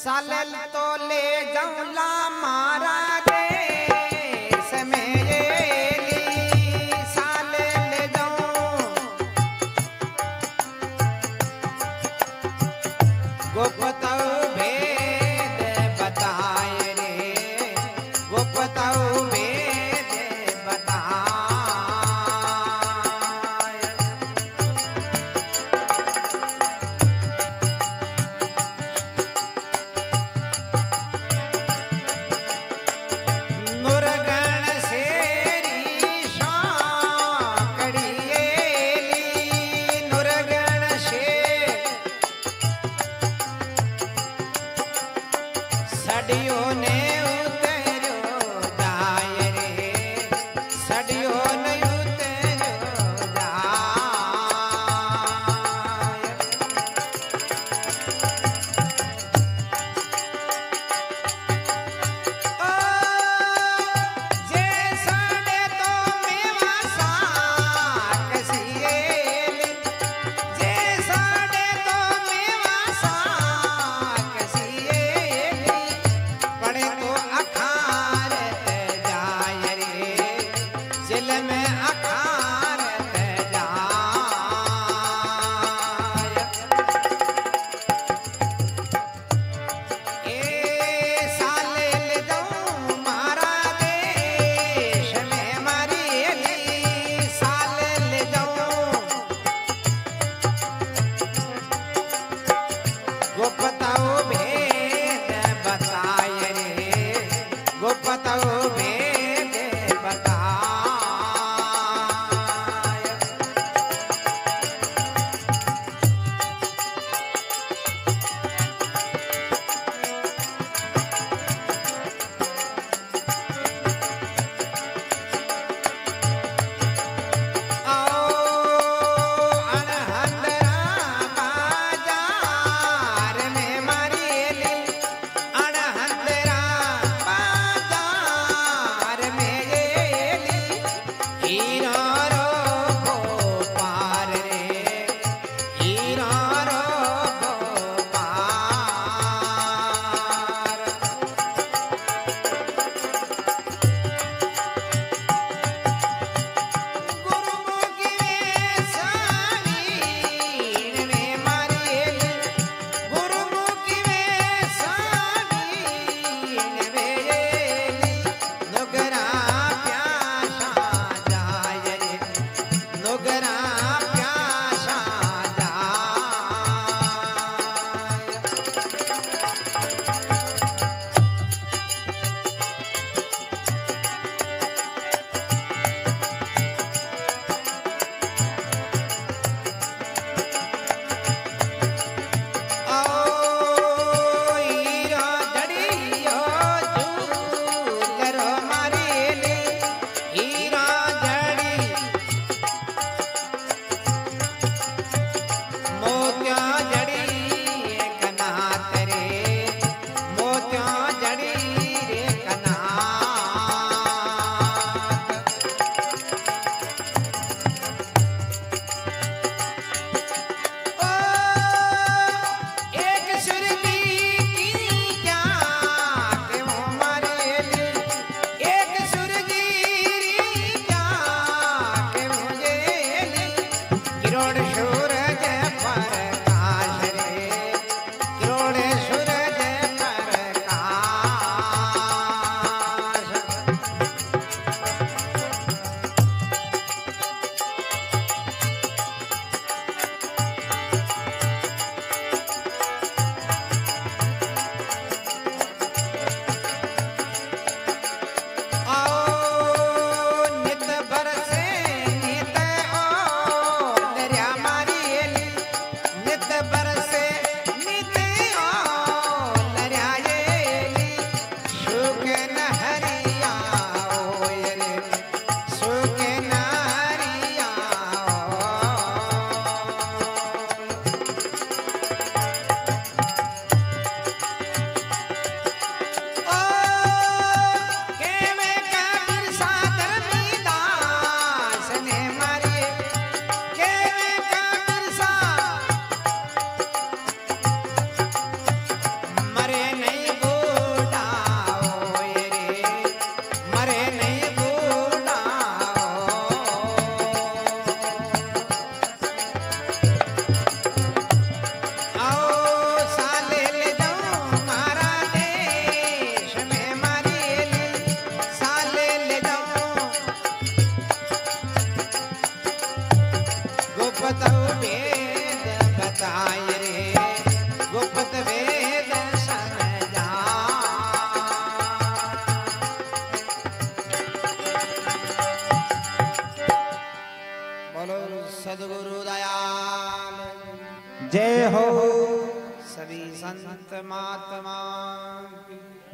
सालेल तो ले जौला मारा रे समेली सालेल जाऊं गोपताऊ भेद बताए रे गोपताऊ भेद बताए नुरगण सेरी शाकड़ियेली नुरगण से सडियों ने उतरो जाय रे सडियों ने उतरो जाय ओ जे सडे तो मेवा साक सिएली जे सडे तो मेवा साक सिएली पड़े तो अखारत जाय रे जिल में अखारत जाय ए सालेल जाऊं मारा देश में मरियली सालेल जाऊं गोपताऊ भेद बताय रे गोपताऊ भेद बताय अनहंदरा बाजार में मरियली अनहंदरा बाजार में येली हीरा रो पार रे हीरा रो पार गुरुमुखी वेसावीण में मरियली गुरुमुखी वेसावीण में येली नुगरा प्यासा जाय रे नुगरा प्यासा जाय ओ हीरा जड़ियो झूलरो मारियली हीरा जड़ी मोतिया जड़ी एक नात रे मोतिया जड़ी रे कनात ओ एक सुरती की जात वो मरियली एक सुरती जात वो जेली किरोड़ सूरज प्रकाश रे किरोड़ सूरज प्रकाश आओ नित बरसे नित ओ दरिया मारी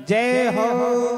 जय हो।